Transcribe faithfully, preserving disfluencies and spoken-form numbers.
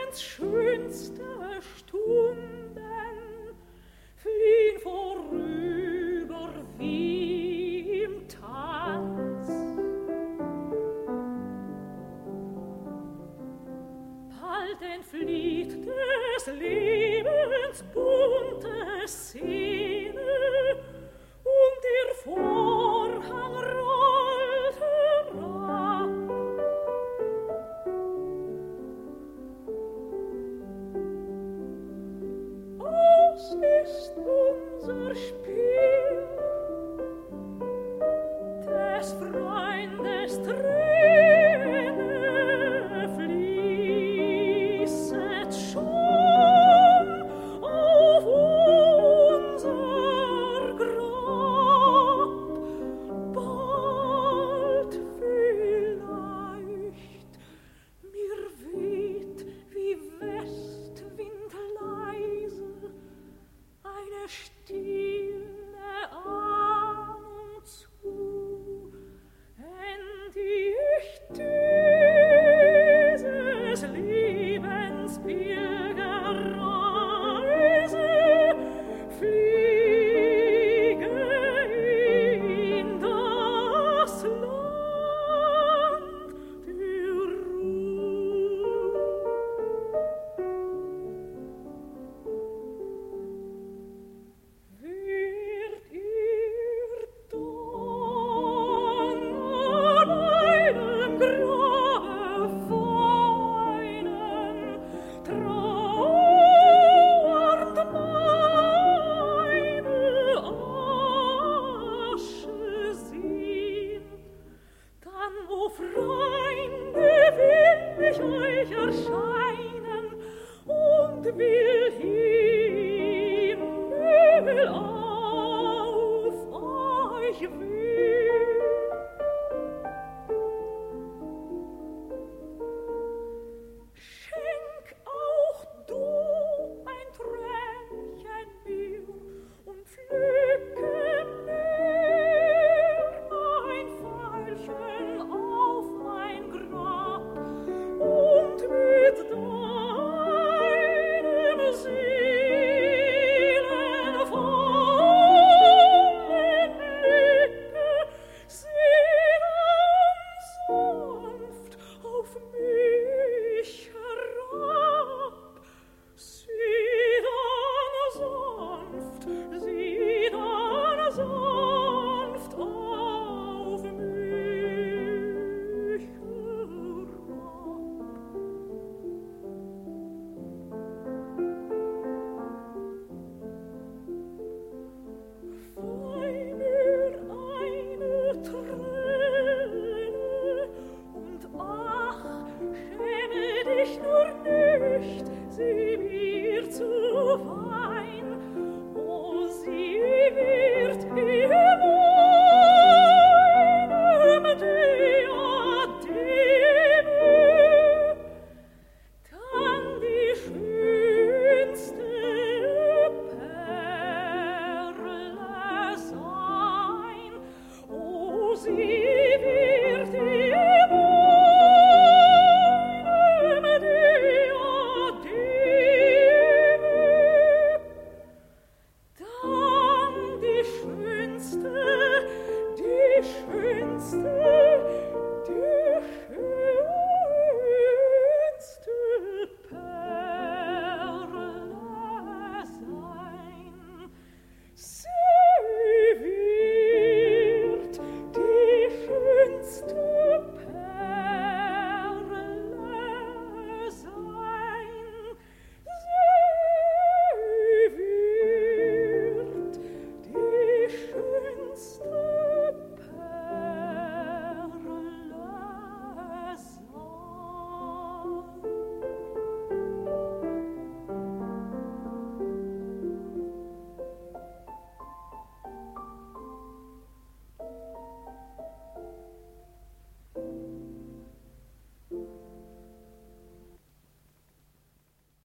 schönste Stunden fliehen vorüber wie im Tanz. Bald entflieht des Lebens bunte Szene und der Vorhang rollt herab. Aus ist unser Spiel, des Freundes Träne fließet schon auf unser Grab. Bald vielleicht mir weht wie Westwind leise eine stille Ahnung zu, endig ich dieses Lebens Pilgerreise, fliege in das Land der Ruhe. Wird ihr dann an einem Grabe weinen, trauernd meine Asche sehen, dann, o Freunde, will ich euch erscheinen und will Himmel auf euch wehen. Schenk auch du ein Tränchen mir und pflücke mir ein Veilchen auf mein Grab und mit deinem seelenvollen Blicke sieh dann sanft auf mich herab. Sieh dann sanft, sieh dann sanft auf mich herab. Weih mir eine Träne und ach, schäme dich nur nicht, sie mir zu weihn, o sie wird in meinem Diademe dann die schönste Perle sein, o sie wird in meinem Diademe dann die schönste, die schönste